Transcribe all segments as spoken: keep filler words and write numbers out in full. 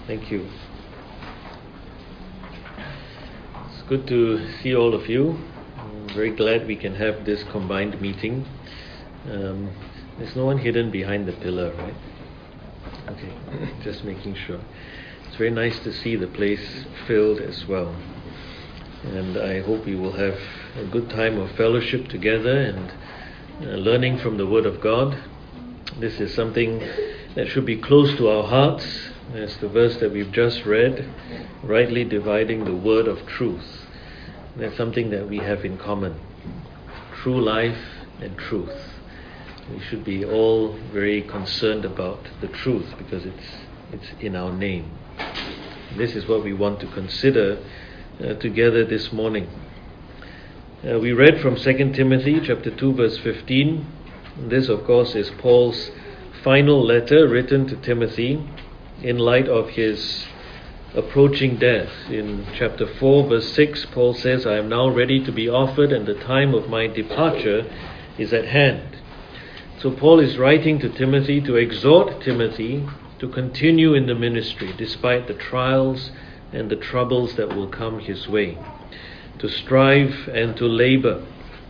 Thank you. It's good to see all of you. I'm very glad we can have this combined meeting. Um, there's no one hidden behind the pillar, right? Okay, just making sure. It's very nice to see the place filled as well. And I hope we will have a good time of fellowship together and uh, learning from the Word of God. This is something that should be close to our hearts, as the verse that we've just read, rightly dividing the word of truth. That's something that we have in common. True life and truth. We should be all very concerned about the truth because it's it's in our name. This is what we want to consider uh, together this morning. Uh, we read from Second Timothy chapter two verse fifteen. This, of course, is Paul's final letter written to Timothy in light of his approaching death. In chapter four verse six, Paul says, I am now ready to be offered, and the time of my departure is at hand. So Paul is writing to Timothy to exhort Timothy to continue in the ministry despite the trials and the troubles that will come his way, to strive and to labor.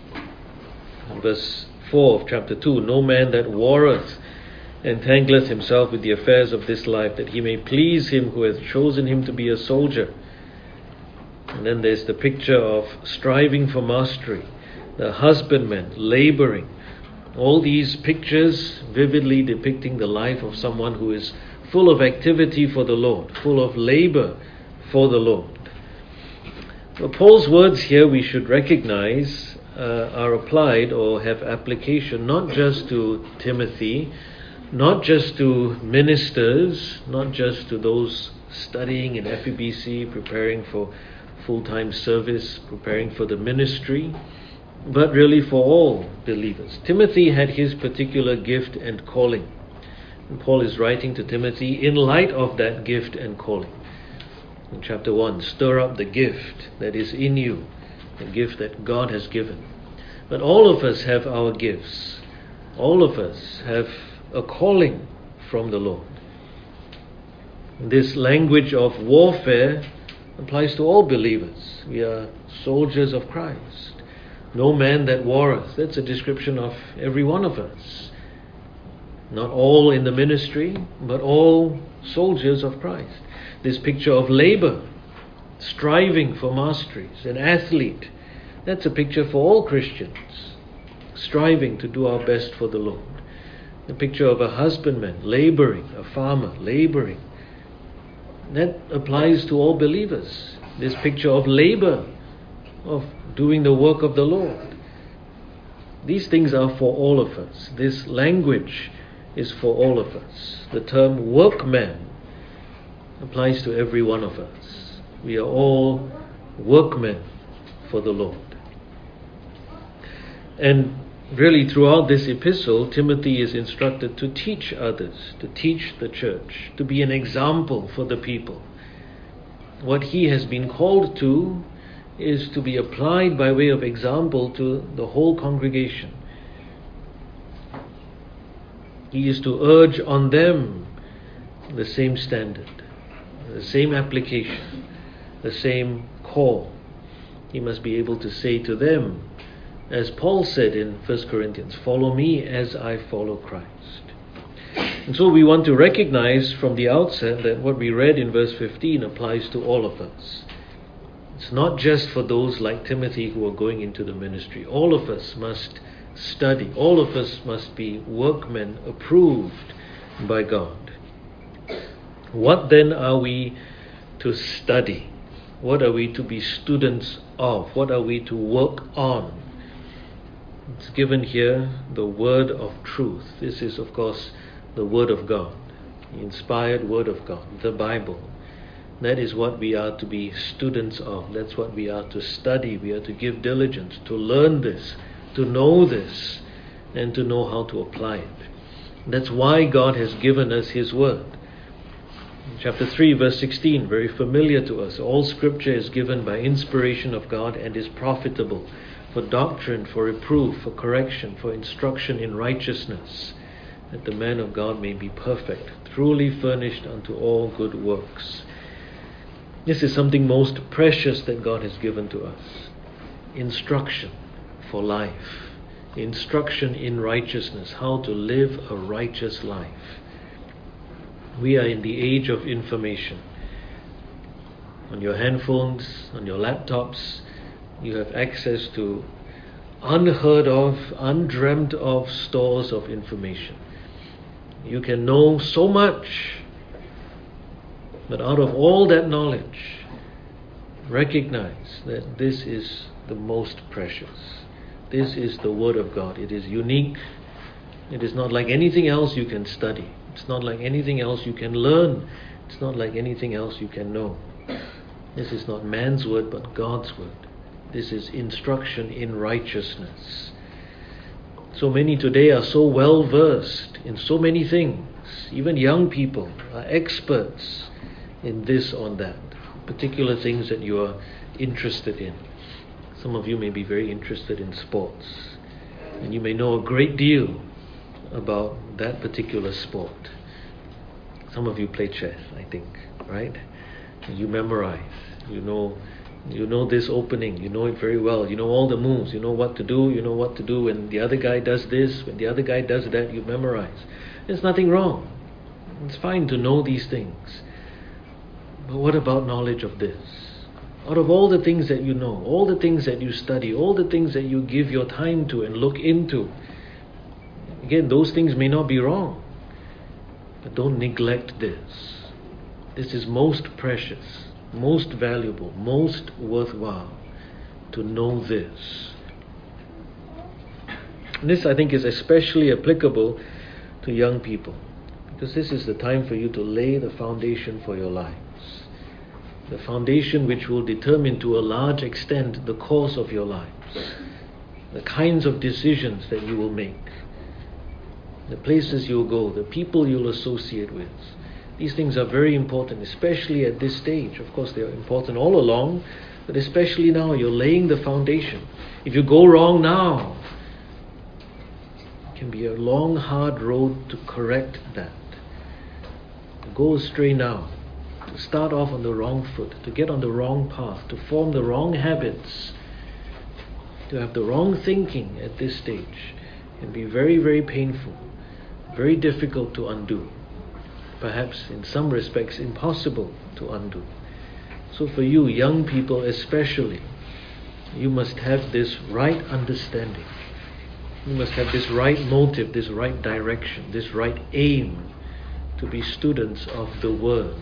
Verse four of chapter two, no man that warreth entangleth himself with the affairs of this life, that he may please him who hath chosen him to be a soldier. And then there's the picture of striving for mastery, the husbandman laboring. All these pictures vividly depicting the life of someone who is full of activity for the Lord, full of labor for the Lord. Well, Paul's words here we should recognize uh, are applied or have application not just to Timothy, not just to ministers, not just to those studying in F E B C, preparing for full-time service, preparing for the ministry, but really for all believers. Timothy had his particular gift and calling. And Paul is writing to Timothy in light of that gift and calling. In chapter one, stir up the gift that is in you, the gift that God has given. But all of us have our gifts. All of us have a calling from the Lord. This language of warfare applies to all believers. We are soldiers of Christ. No man that warreth. That's a description of every one of us. Not all in the ministry, but all soldiers of Christ. This picture of labor, striving for masteries, an athlete. That's a picture for all Christians, striving to do our best for the Lord. The picture of a husbandman laboring, a farmer laboring. That applies to all believers. This picture of labor, of doing the work of the Lord. These things are for all of us. This language is for all of us. The term workman applies to every one of us. We are all workmen for the Lord. And really, throughout this epistle, Timothy is instructed to teach others, to teach the church, to be an example for the people. What he has been called to is to be applied by way of example to the whole congregation. He is to urge on them the same standard, the same application, the same call. He must be able to say to them, as Paul said in First Corinthians, follow me as I follow Christ. And so we want to recognize from the outset that what we read in verse fifteen applies to all of us. It's not just for those like Timothy who are going into the ministry. All of us must study. All of us must be workmen approved by God. What then are we to study? What are we to be students of? What are we to work on? It's given here the word of truth. This is, of course, the word of God, the inspired word of God, the Bible. That is what we are to be students of. That's what we are to study. We are to give diligence to learn this, to know this, and to know how to apply it. That's why God has given us His word. In chapter three, verse sixteen, very familiar to us. All scripture is given by inspiration of God and is profitable for doctrine, for reproof, for correction, for instruction in righteousness, that the man of God may be perfect, truly furnished unto all good works. This is something most precious that God has given to us. Instruction for life. Instruction in righteousness, how to live a righteous life. We are in the age of information. On your handphones, on your laptops, you have access to unheard of, undreamt of stores of information. You can know so much, but out of all that knowledge, recognize that this is the most precious. This is the Word of God. It is unique. It is not like anything else you can study. It's not like anything else you can learn. It's not like anything else you can know. This is not man's word, but God's word. This is instruction in righteousness. So many today are so well versed in so many things. Even young people are experts in this or that, particular things that you are interested in. Some of you may be very interested in sports, and you may know a great deal about that particular sport. Some of you play chess, I think, right? You memorize. You know, you know this opening. You know it very well. You know all the moves. You know what to do. You know what to do when the other guy does this. When the other guy does that, you memorize. There's nothing wrong. It's fine to know these things. But what about knowledge of this? Out of all the things that you know, all the things that you study, all the things that you give your time to and look into, again, those things may not be wrong, but don't neglect this. This is most precious, most valuable, most worthwhile to know this. And this, I think, is especially applicable to young people, because this is the time for you to lay the foundation for your lives. The foundation which will determine to a large extent the course of your lives, the kinds of decisions that you will make, the places you'll go, the people you'll associate with. These things are very important, especially at this stage. Of course, they are important all along, but especially now, you're laying the foundation. If you go wrong now, it can be a long, hard road to correct that. To go astray now, to start off on the wrong foot, to get on the wrong path, to form the wrong habits, to have the wrong thinking at this stage can be very, very painful, very difficult to undo. Perhaps in some respects impossible to undo. So for you, young people especially, you must have this right understanding. You must have this right motive, this right direction, this right aim to be students of the Word.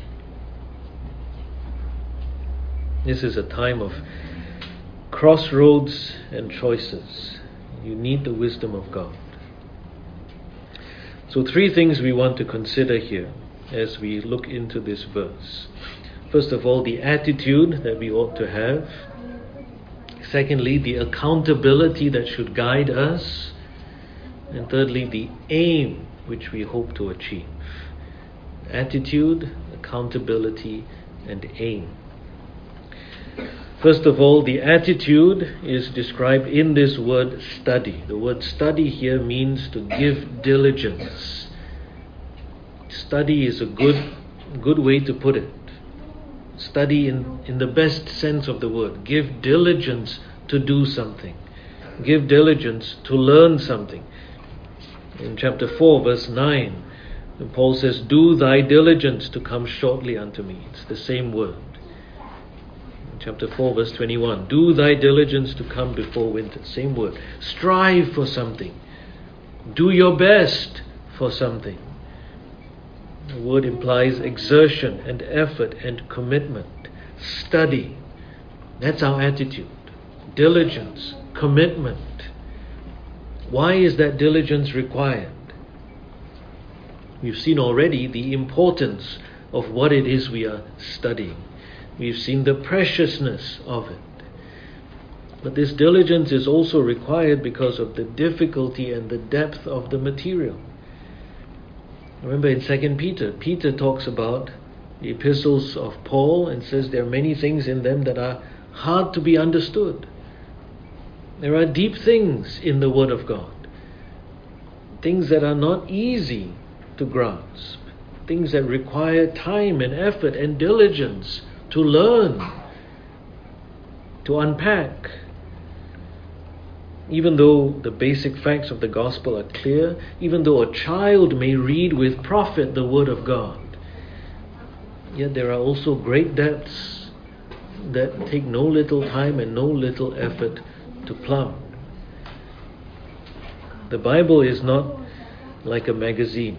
This is a time of crossroads and choices. You need the wisdom of God. So three things we want to consider here as we look into this verse. First of all, the attitude that we ought to have. Secondly, the accountability that should guide us. And thirdly, the aim which we hope to achieve. Attitude, accountability, and aim. First of all, the attitude is described in this word study. The word study here means to give diligence. Study is a good, good way to put it. Study in, in the best sense of the word. Give diligence to do something. Give diligence to learn something. In chapter four, verse nine, Paul says, "Do thy diligence to come shortly unto me." It's the same word. Chapter four, verse twenty-one. "Do thy diligence to come before winter." Same word. Strive for something. Do your best for something. The word implies exertion and effort and commitment. Study. That's our attitude. Diligence, commitment. Why is that diligence required? We've seen already the importance of what it is we are studying. We've seen the preciousness of it. But this diligence is also required because of the difficulty and the depth of the material. Remember in Second Peter, Peter talks about the epistles of Paul and says there are many things in them that are hard to be understood. There are deep things in the Word of God. things that are not easy to grasp, things that require time and effort and diligence to learn, to unpack. Even though the basic facts of the gospel are clear, even though a child may read with profit the word of God, yet there are also great depths that take no little time and no little effort to plumb. The Bible is not like a magazine.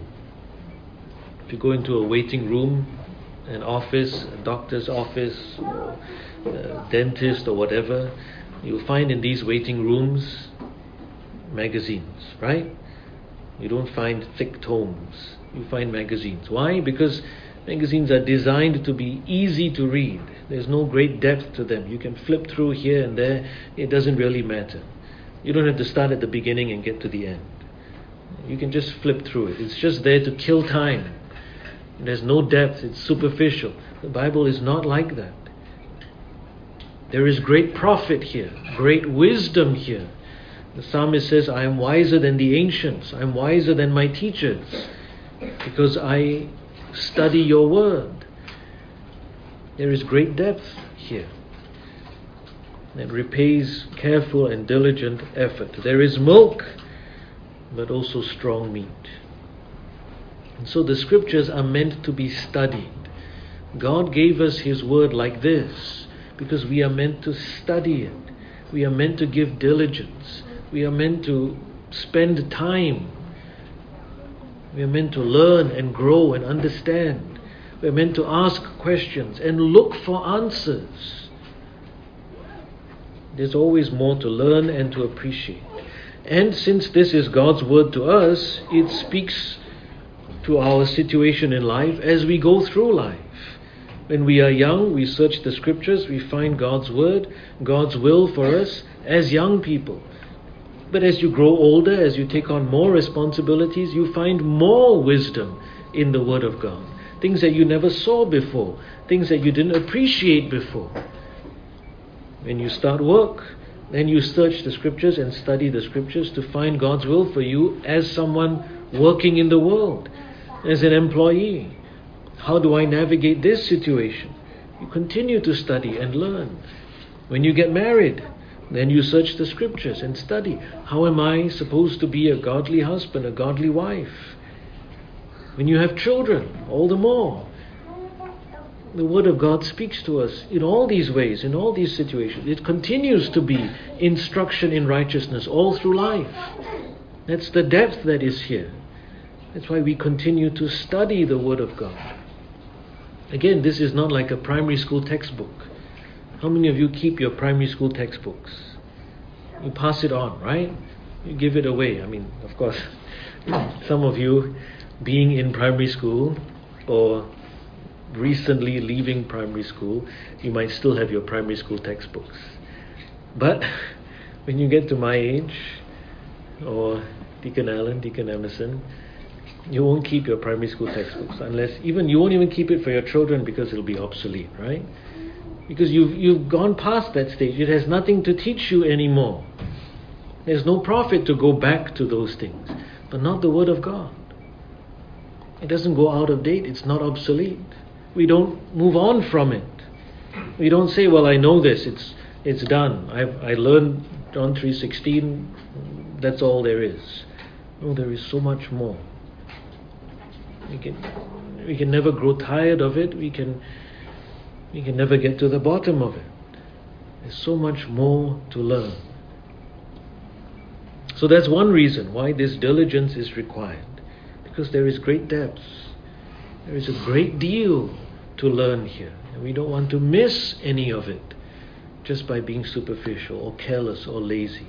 If you go into a waiting room, an office, a doctor's office, or a dentist or whatever, you'll find in these waiting rooms magazines, right? You don't find thick tomes. You find magazines. Why? Because magazines are designed to be easy to read. There's no great depth to them. You can flip through here and there. It doesn't really matter. You don't have to start at the beginning and get to the end. You can just flip through it. It's just there to kill time. There's no depth. It's superficial. The Bible is not like that. There is great profit here, great wisdom here. The psalmist says, I am wiser than the ancients. I am wiser than my teachers because I study your word. There is great depth here that repays careful and diligent effort. There is milk, but also strong meat. And so the scriptures are meant to be studied. God gave us His word like this because we are meant to study it. We are meant to give diligence. We are meant to spend time. We are meant to learn and grow and understand. We are meant to ask questions and look for answers. There's always more to learn and to appreciate. And since this is God's word to us, it speaks to our situation in life as we go through life. When we are young, we search the scriptures, we find God's word, God's will for us as young people. But as you grow older, as you take on more responsibilities, you find more wisdom in the word of God. Things that you never saw before, things that you didn't appreciate before. When you start work, then you search the scriptures and study the scriptures to find God's will for you as someone working in the world, as an employee. How do I navigate this situation? You continue to study and learn. When you get married, then you search the scriptures and study. How am I supposed to be a godly husband, a godly wife? When you have children, all the more. The Word of God speaks to us in all these ways, in all these situations. It continues to be instruction in righteousness all through life. That's the depth that is here. That's why we continue to study the Word of God. Again, this is not like a primary school textbook. How many of you keep your primary school textbooks? You pass it on, right? You give it away. I mean, of course, some of you being in primary school or recently leaving primary school, you might still have your primary school textbooks. But when you get to my age, or Deacon Allen, Deacon Emerson, you won't keep your primary school textbooks unless, even you won't even keep it for your children because it'll be obsolete, right? Because you've you've gone past that stage. It has nothing to teach you anymore. There's no profit to go back to those things, but not the Word of God. It doesn't go out of date. It's not obsolete. We don't move on from it. We don't say, well, I know this. It's it's done. I I learned John three sixteen. That's all there is. No, there is so much more. We can we can never grow tired of it. We can we can never get to the bottom of it. There's so much more to learn. So that's one reason why this diligence is required. Because there is great depth. There is a great deal to learn here. And we don't want to miss any of it just by being superficial or careless or lazy.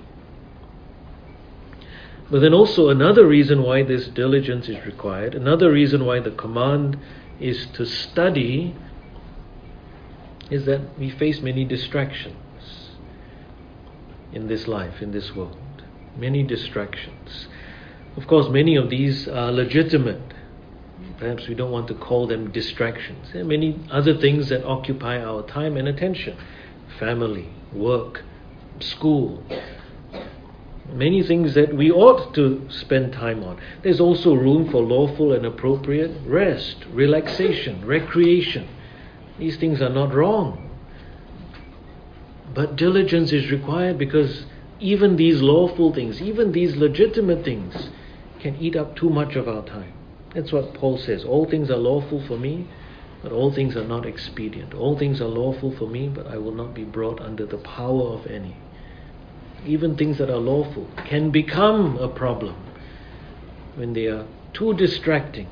But then also another reason why this diligence is required, another reason why the command is to study, is that we face many distractions in this life, in this world. Many distractions. Of course, many of these are legitimate. Perhaps we don't want to call them distractions. There are many other things that occupy our time and attention. Family, work, school, Many things that we ought to spend time on. There's also room for lawful and appropriate rest, relaxation, recreation. These things are not wrong. But diligence is required, because even these lawful things, even these legitimate things, can eat up too much of our time. That's what Paul says. All things are lawful for me, but all things are not expedient. All things are lawful for me, but I will not be brought under the power of any. Even things that are lawful can become a problem when they are too distracting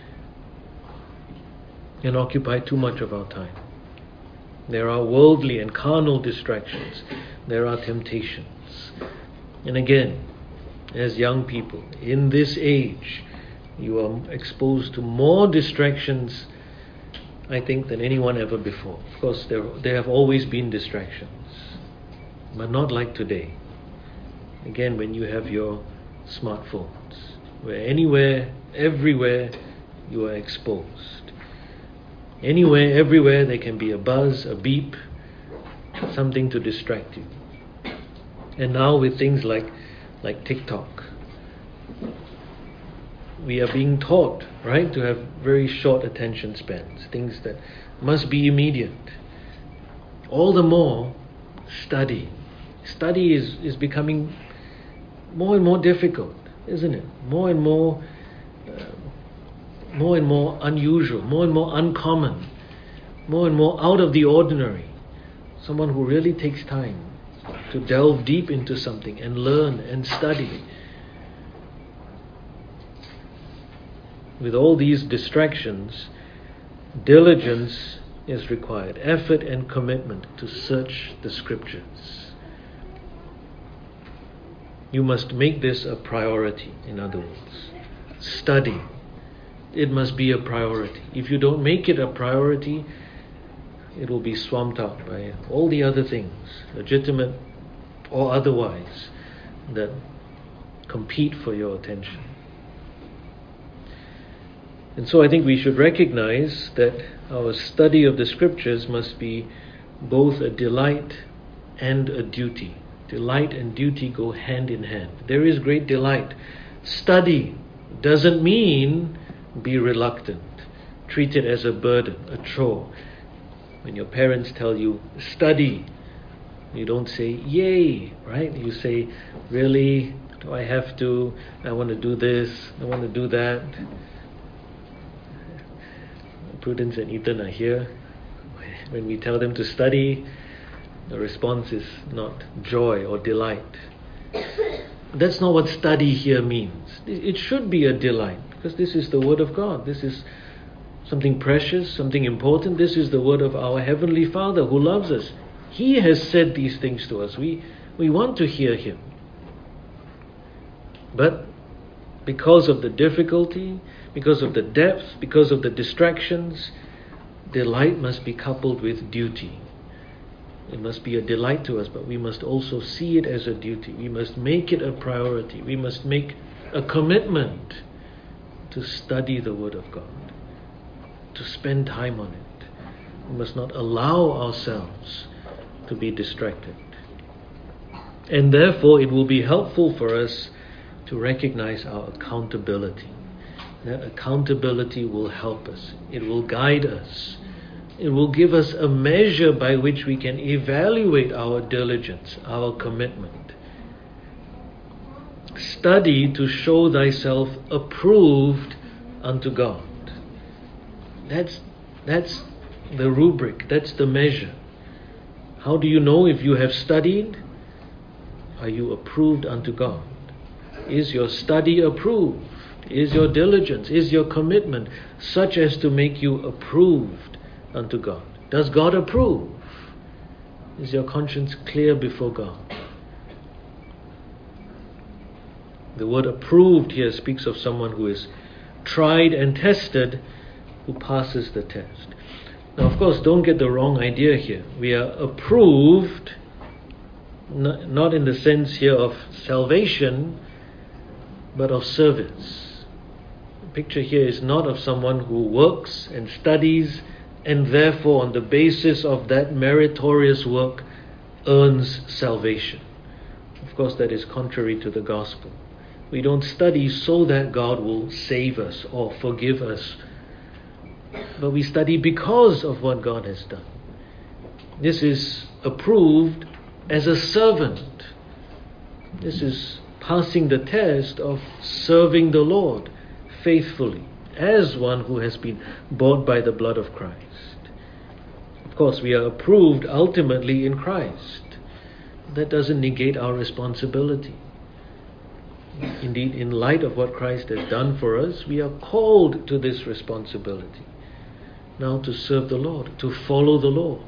and occupy too much of our time. There are worldly and carnal distractions. There are temptations. And again, as young people, in this age, you are exposed to more distractions, I think, than anyone ever before. Of course, there, there have always been distractions, but not like today. Again, when you have your smartphones, where anywhere, everywhere, you are exposed. Anywhere, everywhere, there can be a buzz, a beep, something to distract you. And now with things like, like TikTok, we are being taught, right, to have very short attention spans, things that must be immediate. All the more, study. Study is, is becoming more and more difficult, isn't it? More and more, uh, more and more unusual, more and more uncommon, more and more out of the ordinary. Someone who really takes time to delve deep into something and learn and study. With all these distractions, diligence is required, effort and commitment to search the Scriptures. You must make this a priority, in other words. Study. It must be a priority. If you don't make it a priority, it will be swamped out by all the other things, legitimate or otherwise, that compete for your attention. And so I think we should recognize that our study of the Scriptures must be both a delight and a duty. Delight and duty go hand in hand. There is great delight. Study doesn't mean be reluctant. Treat it as a burden, a chore. When your parents tell you, study, you don't say, yay, right? You say, really? Do I have to? I want to do this. I want to do that. Prudence and Ethan are here. When we tell them to study, the response is not joy or delight. That's not what study here means. It should be a delight, because this is the Word of God. This is something precious, something important. This is the Word of our Heavenly Father who loves us. He has said these things to us. We, we want to hear Him. But because of the difficulty, because of the depth, because of the distractions, delight must be coupled with duty. It must be a delight to us, but we must also see it as a duty. We must make it a priority. We must make a commitment to study the Word of God, to spend time on it. We must not allow ourselves to be distracted. And therefore, it will be helpful for us to recognize our accountability. That accountability will help us. It will guide us. It will give us a measure by which we can evaluate our diligence, our commitment. Study to show thyself approved unto God. That's, that's the rubric, that's the measure. How do you know if you have studied? Are you approved unto God? Is your study approved? Is your diligence, is your commitment such as to make you approved unto God? Does God approve? Is your conscience clear before God? The word approved here speaks of someone who is tried and tested, who passes the test. Now, of course, don't get the wrong idea here. We are approved, not in the sense here of salvation, but of service. The picture here is not of someone who works and studies and therefore on the basis of that meritorious work earns salvation. Of course, that is contrary to the gospel. We don't study so that God will save us or forgive us, but we study because of what God has done. This is approved as a servant. This is passing the test of serving the Lord faithfully as one who has been bought by the blood of Christ. Of course, we are approved ultimately in Christ. That doesn't negate our responsibility. Indeed, in light of what Christ has done for us, we are called to this responsibility. Now to serve the Lord, to follow the Lord.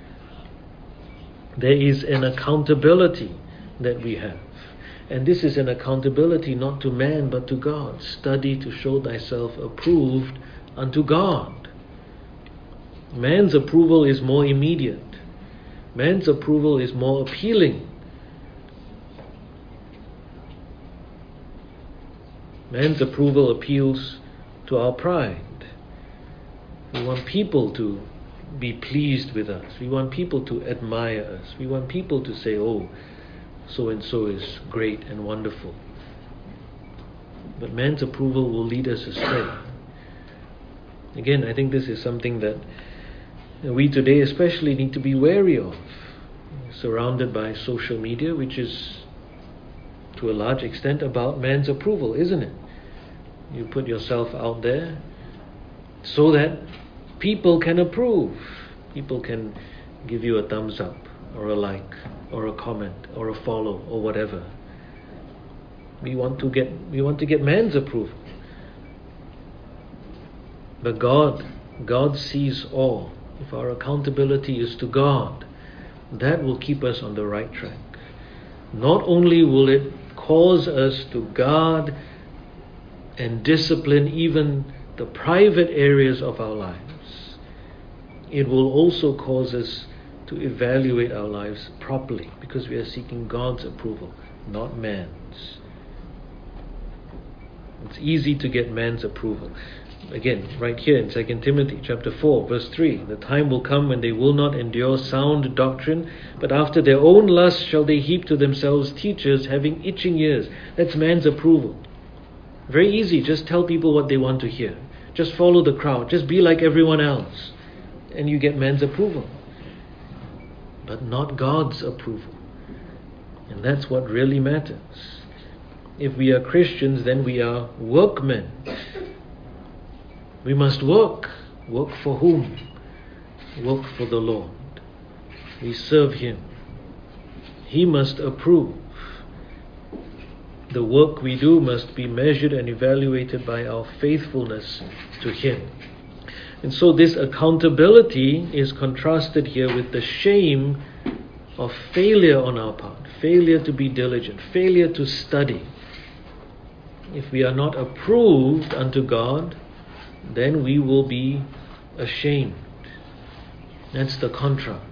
There is an accountability that we have. And this is an accountability not to man but to God. Study to show thyself approved unto God. Man's approval is more immediate. Man's approval is more appealing. Man's approval appeals to our pride. We want people to be pleased with us. We want people to admire us. We want people to say, oh, so and so is great and wonderful. But man's approval will lead us astray. Again, I think this is something that we today especially need to be wary of. Surrounded by social media, which is to a large extent about man's approval, isn't it? You put yourself out there so that people can approve. People can give you a thumbs up or a like or a comment or a follow or whatever. We want to get we want to get man's approval. But God, God sees all. If our accountability is to God, that will keep us on the right track. Not only will it cause us to guard and discipline even the private areas of our lives, it will also cause us to evaluate our lives properly, because we are seeking God's approval, not man's. It's easy to get man's approval. Again, right here in Second Timothy chapter four, verse three, the time will come when they will not endure sound doctrine, but after their own lust shall they heap to themselves teachers having itching ears. That's man's approval. Very easy, just tell people what they want to hear. Just follow the crowd, just be like everyone else, and you get man's approval. But not God's approval. And that's what really matters. If we are Christians, then we are workmen. We must work. Work for whom? Work for the Lord. We serve Him. He must approve. The work we do must be measured and evaluated by our faithfulness to Him. And so this accountability is contrasted here with the shame of failure on our part. Failure to be diligent. Failure to study. If we are not approved unto God, then we will be ashamed. That's the contrast.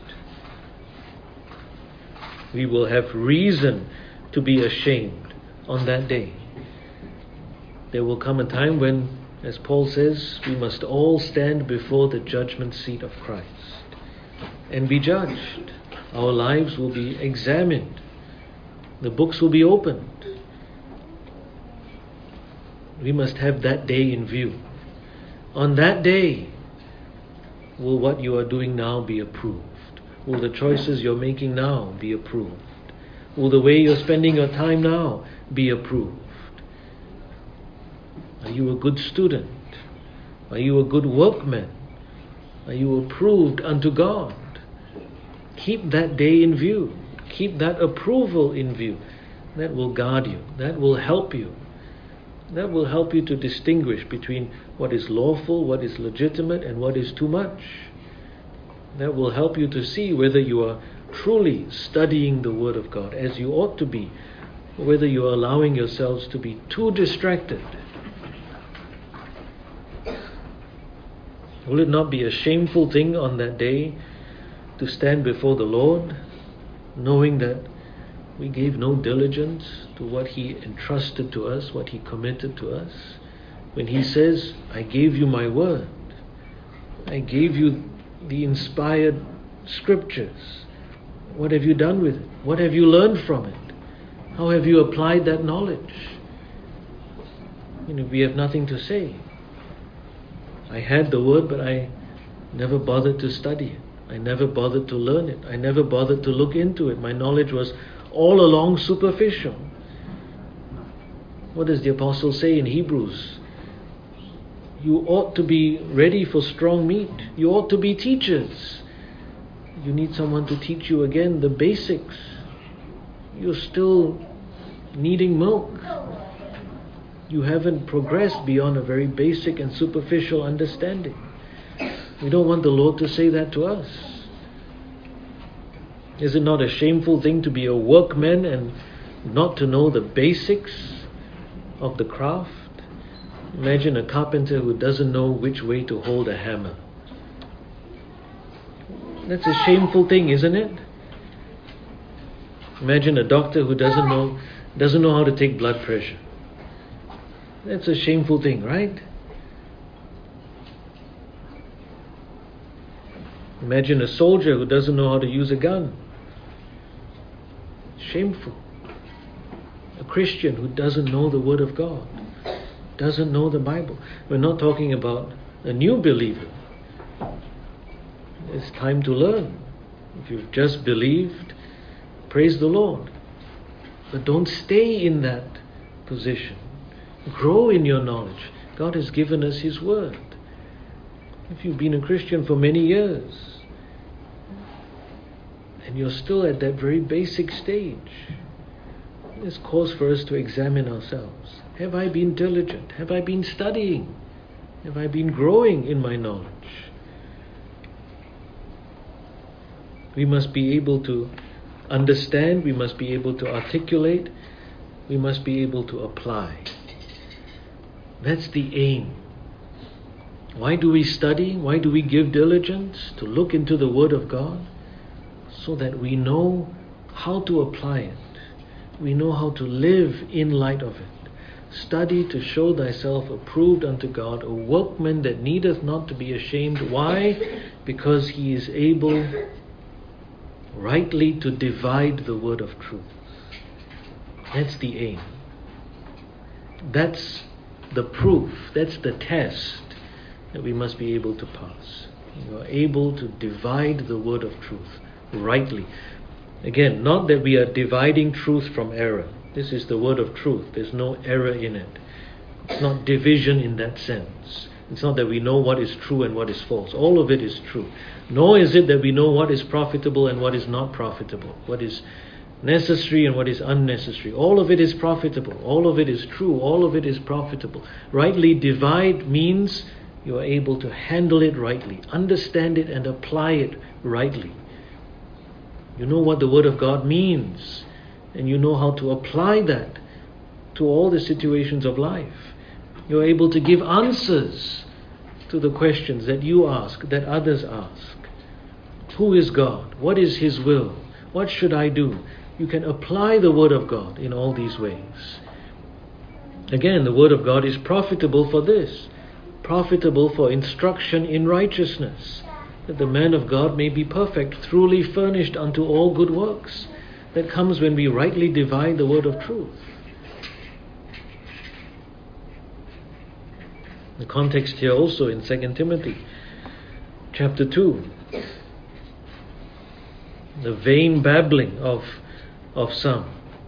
We will have reason to be ashamed on that day. There will come a time when, as Paul says, we must all stand before the judgment seat of Christ and be judged. Our lives will be examined. The books will be opened. We must have that day in view. On that day, will what you are doing now be approved? Will the choices you're making now be approved? Will the way you're spending your time now be approved? Are you a good student? Are you a good workman? Are you approved unto God? Keep that day in view. Keep that approval in view. That will guard you. That will help you. That will help you to distinguish between what is lawful, what is legitimate, and what is too much. That will help you to see whether you are truly studying the Word of God as you ought to be, or whether you are allowing yourselves to be too distracted. Will it not be a shameful thing on that day to stand before the Lord, knowing that we gave no diligence to what He entrusted to us, what He committed to us? When He says, I gave you my word, I gave you the inspired scriptures. What have you done with it? What have you learned from it? How have you applied that knowledge? You know, we have nothing to say. I had the word, but I never bothered to study it. I never bothered to learn it. I never bothered to look into it. My knowledge was all along superficial. What does the apostle say in Hebrews? You ought to be ready for strong meat. You ought to be teachers. You need someone to teach you again the basics. You're still needing milk. You haven't progressed beyond a very basic and superficial understanding. We don't want the Lord to say that to us. Is it not a shameful thing to be a workman and not to know the basics of the craft? Imagine a carpenter who doesn't know which way to hold a hammer. That's a shameful thing, isn't it? Imagine a doctor who doesn't know doesn't know how to take blood pressure. That's a shameful thing, right? Imagine a soldier who doesn't know how to use a gun. Shameful. A Christian who doesn't know the Word of God, doesn't know the Bible. We're not talking about a new believer. It's time to learn. If you've just believed, praise the Lord. But don't stay in that position. Grow in your knowledge. God has given us His Word. If you've been a Christian for many years and you're still at that very basic stage, there's cause for us to examine ourselves. Have I been diligent? Have I been studying? Have I been growing in my knowledge? We must be able to understand, we must be able to articulate, we must be able to apply. That's the aim. Why do we study? Why do we give diligence to look into the Word of God? So that we know how to apply it. We know how to live in light of it. Study to show thyself approved unto God, a workman that needeth not to be ashamed. Why? Because he is able rightly to divide the word of truth. That's the aim. That's the proof. That's the test that we must be able to pass. You are able to divide the word of truth rightly. Again, not that we are dividing truth from error. This is the word of truth. There's no error in it. It's not division in that sense. It's not that we know what is true and what is false. All of it is true. Nor is it that we know what is profitable and what is not profitable, what is necessary and what is unnecessary. All of it is profitable. All of it is true. All of it is profitable. Rightly divide means you are able to handle it rightly, understand it and apply it rightly. You know what the Word of God means, and you know how to apply that to all the situations of life. You're able to give answers to the questions that you ask, that others ask. Who is God? What is His will? What should I do? You can apply the Word of God in all these ways. Again, the Word of God is profitable for this. Profitable for instruction in righteousness, that the man of God may be perfect, truly furnished unto all good works. That comes when we rightly divide the word of truth. The context here also in Second Timothy chapter two. The vain babbling of, of some.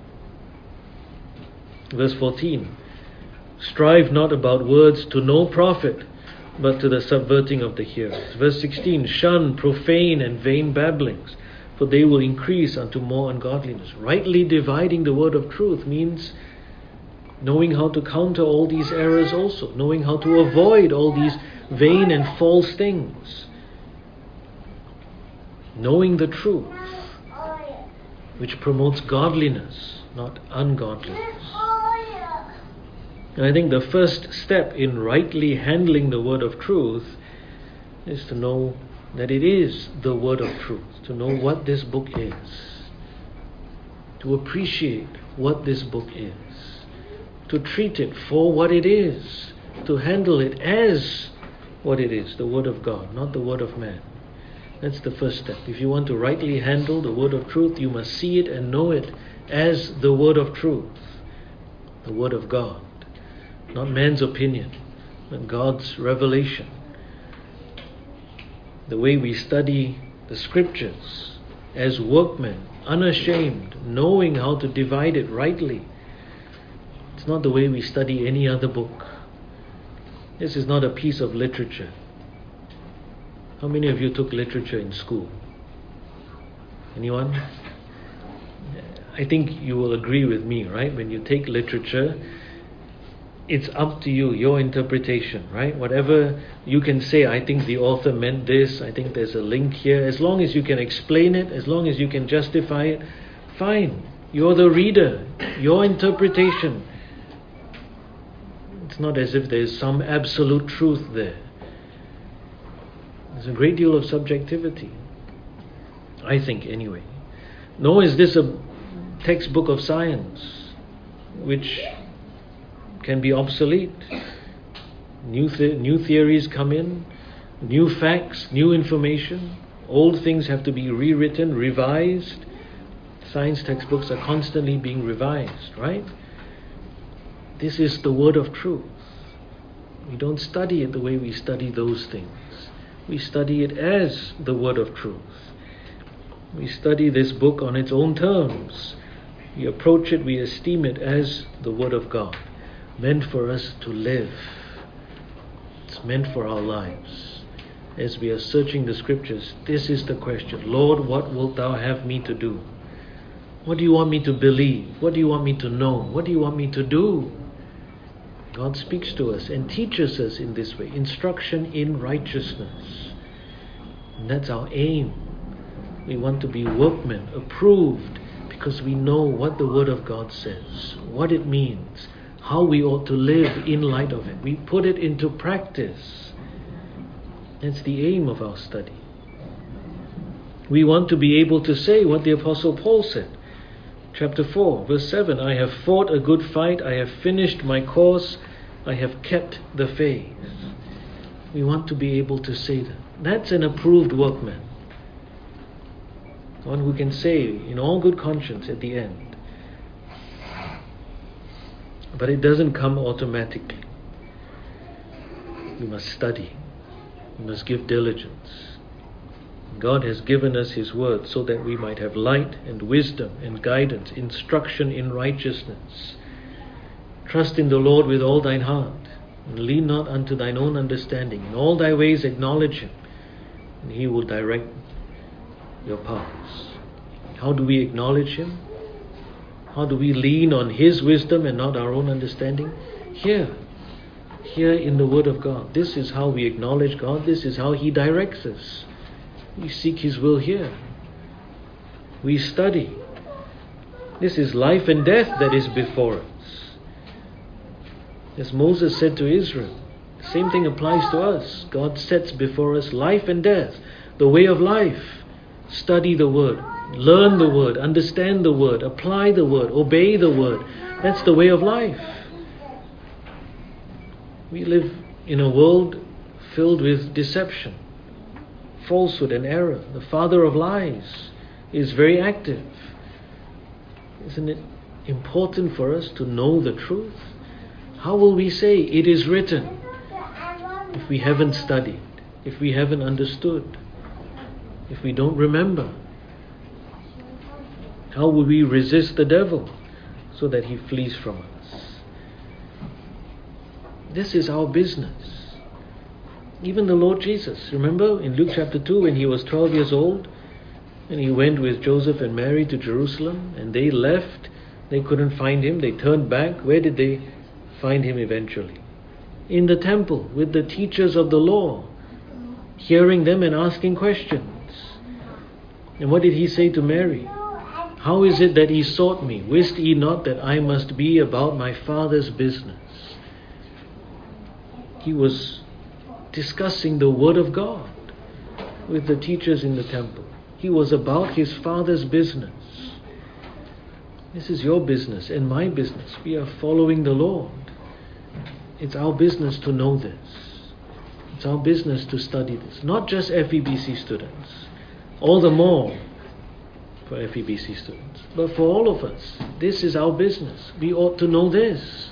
Verse fourteen. Strive not about words to no profit, but to the subverting of the hearers. Verse sixteen. Shun profane and vain babblings, for they will increase unto more ungodliness. Rightly dividing the word of truth means knowing how to counter all these errors also, knowing how to avoid all these vain and false things. Knowing the truth, which promotes godliness, not ungodliness. And I think the first step in rightly handling the word of truth is to know that it is the word of truth, to know what this book is, to appreciate what this book is, to treat it for what it is, to handle it as what it is, the word of God, not the word of man. That's the first step. If you want to rightly handle the word of truth, you must see it and know it as the word of truth, the word of God, not man's opinion, but God's revelation. The way we study the scriptures as workmen, unashamed, knowing how to divide it rightly. It's not the way we study any other book. This is not a piece of literature. How many of you took literature in school? Anyone? I think you will agree with me, right? When you take literature, it's up to you, your interpretation, right? Whatever you can say, I think the author meant this, I think there's a link here. As long as you can explain it, as long as you can justify it, fine. You're the reader, your interpretation. It's not as if there's some absolute truth there. There's a great deal of subjectivity, I think, anyway. Nor is this a textbook of science which can be obsolete. New th- new theories come in, new facts, new information. Old things have to be rewritten, revised. Science textbooks are constantly being revised, right? This is the word of truth. We don't study it the way we study those things. We study it as the word of truth. We study this book on its own terms. We approach it, we esteem it as the word of God, meant for us to live. It's meant for our lives. As we are searching the scriptures, this is the question. Lord, what wilt thou have me to do? What do you want me to believe? What do you want me to know? What do you want me to do? God speaks to us and teaches us in this way. Instruction in righteousness. And that's our aim. We want to be workmen, approved, because we know what the Word of God says, what it means, how we ought to live in light of it. We put it into practice. That's the aim of our study. We want to be able to say what the Apostle Paul said. Chapter four, verse seven, I have fought a good fight, I have finished my course, I have kept the faith. We want to be able to say that. That's an approved workman. One who can say in all good conscience at the end. But it doesn't come automatically. We must study. We must give diligence. God has given us His word so that we might have light and wisdom and guidance, instruction in righteousness. Trust in the Lord with all thine heart, and lean not unto thine own understanding. In all thy ways acknowledge Him, and He will direct your paths. How do we acknowledge Him? How do we lean on His wisdom and not our own understanding? Here, here in the Word of God. This is how we acknowledge God. This is how He directs us. We seek His will here. We study. This is life and death that is before us. As Moses said to Israel, the same thing applies to us. God sets before us life and death, the way of life. Study the Word, learn the Word, understand the Word, apply the Word, obey the Word. That's the way of life. We live in a world filled with deception, falsehood and error. The father of lies is very active. Isn't it important for us to know the truth? How will we say it is written if we haven't studied, if we haven't understood, if we don't remember? How will we resist the devil so that he flees from us? This is our business. Even the Lord Jesus, remember in Luke chapter two when He was twelve years old and He went with Joseph and Mary to Jerusalem and they left, they couldn't find Him, they turned back. Where did they find Him eventually? In the temple with the teachers of the law, hearing them and asking questions. And what did He say to Mary? How is it that ye sought me? Wist ye not that I must be about my Father's business? He was discussing the Word of God with the teachers in the temple. He was about His Father's business. This is your business and my business. We are following the Lord. It's our business to know this. It's our business to study this. Not just F E B C students. All the more for F E B C students, but for all of us. This is our business. We ought to know this.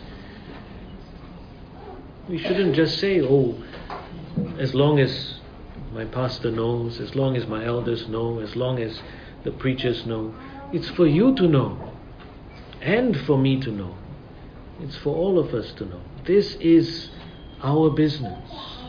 We shouldn't just say, oh, as long as my pastor knows, as long as my elders know, as long as the preachers know. It's for you to know, and for me to know. It's for all of us to know. This is our business.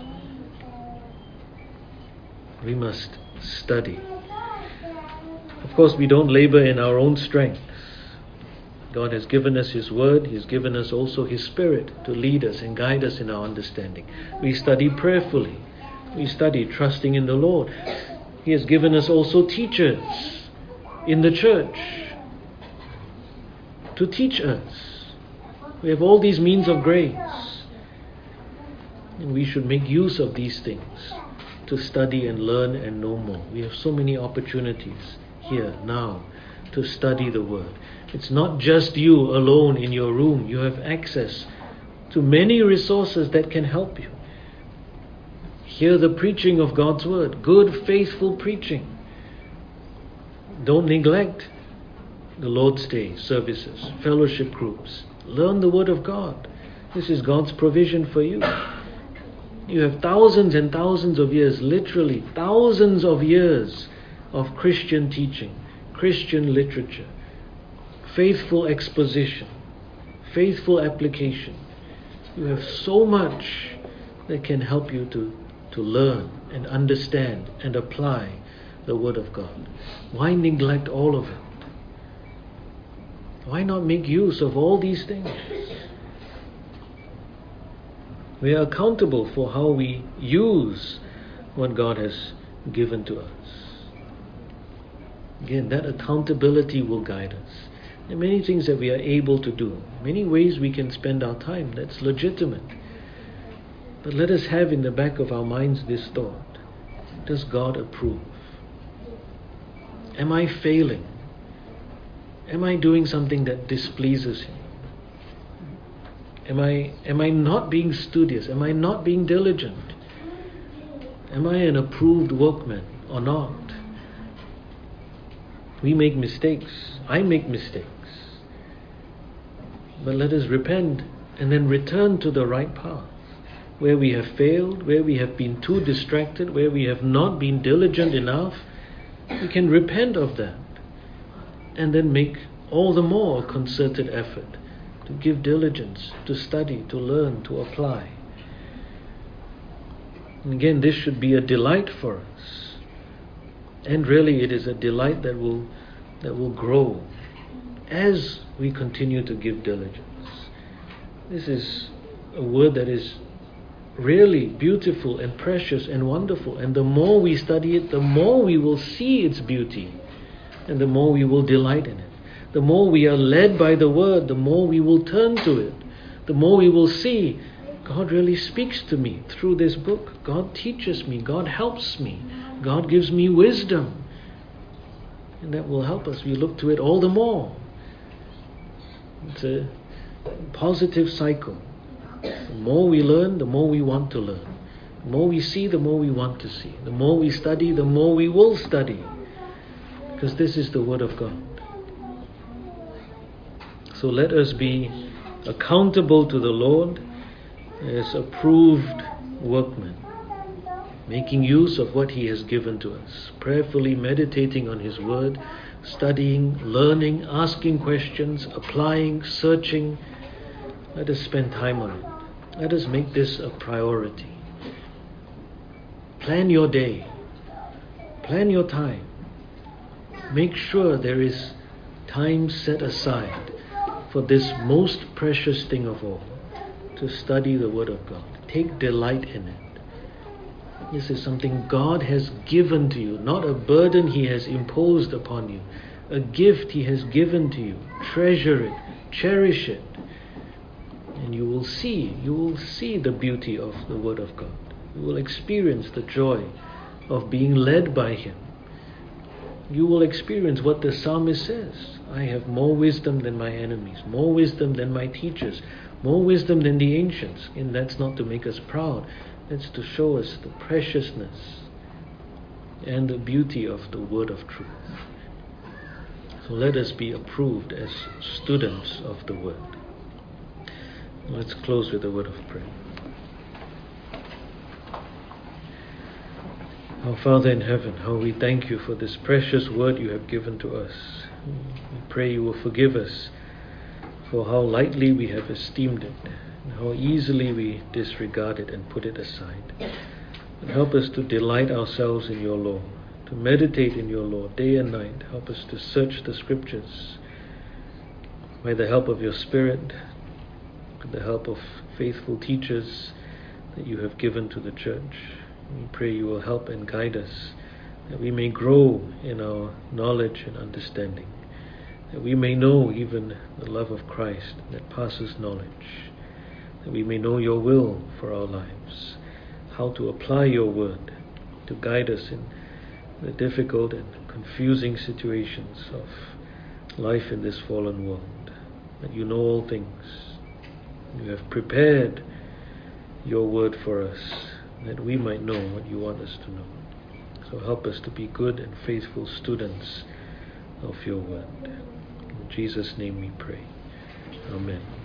We must study. Of course, we don't labor in our own strength. God has given us His Word. He has given us also His Spirit to lead us and guide us in our understanding. We study prayerfully. We study trusting in the Lord. He has given us also teachers in the church to teach us. We have all these means of grace. And we should make use of these things to study and learn and know more. We have so many opportunities here now to study the Word. It's not just you alone in your room. You have access to many resources that can help you. Hear the preaching of God's Word. Good, faithful preaching. Don't neglect the Lord's Day services, fellowship groups. Learn the Word of God. This is God's provision for you. You have thousands and thousands of years, literally thousands of years of Christian teaching, Christian literature, faithful exposition, faithful application. You have so much that can help you to, to learn and understand and apply the Word of God. Why neglect all of it? Why not make use of all these things? We are accountable for how we use what God has given to us. Again, that accountability will guide us. There are many things that we are able to do, many ways we can spend our time. That's legitimate. But let us have in the back of our minds this thought: does God approve? Am I failing? Am I doing something that displeases Him? Am I, am I not being studious? Am I not being diligent? Am I an approved workman or not? We make mistakes. I make mistakes. But let us repent and then return to the right path. Where we have failed, where we have been too distracted, where we have not been diligent enough, we can repent of that and then make all the more a concerted effort to give diligence, to study, to learn, to apply. And again, this should be a delight for us. And really it is a delight that will that will grow as we continue to give diligence. This is a word that is really beautiful and precious and wonderful. And the more we study it, the more we will see its beauty, and the more we will delight in it. The more we are led by the Word, the more we will turn to it. The more we will see, God really speaks to me through this book. God teaches me. God helps me. God gives me wisdom. And that will help us. We look to it all the more. It's a positive cycle. The more we learn, the more we want to learn. The more we see, the more we want to see. The more we study, the more we will study. Because this is the Word of God. So let us be accountable to the Lord as approved workmen, making use of what He has given to us, prayerfully meditating on His Word, studying, learning, asking questions, applying, searching. Let us spend time on it. Let us make this a priority. Plan your day. Plan your time. Make sure there is time set aside for this most precious thing of all, to study the Word of God. Take delight in it. This is something God has given to you, not a burden He has imposed upon you, a gift He has given to you. Treasure it, cherish it, and you will see, you will see the beauty of the Word of God. You will experience the joy of being led by Him. You will experience what the psalmist says: I have more wisdom than my enemies, more wisdom than my teachers, more wisdom than the ancients. And that's not to make us proud. That's to show us the preciousness and the beauty of the Word of truth. So let us be approved as students of the Word. Let's close with a word of prayer. Our Father in heaven, how we thank you for this precious word you have given to us. We pray you will forgive us for how lightly we have esteemed it, and how easily we disregard it and put it aside. And help us to delight ourselves in your law, to meditate in your law day and night. Help us to search the scriptures by the help of your Spirit, with the help of faithful teachers that you have given to the church. We pray you will help and guide us, that we may grow in our knowledge and understanding, that we may know even the love of Christ that passes knowledge, that we may know your will for our lives, how to apply your word to guide us in the difficult and confusing situations of life in this fallen world, that you know all things. You have prepared your word for us, that we might know what you want us to know. So help us to be good and faithful students of your word. In Jesus' name we pray. Amen.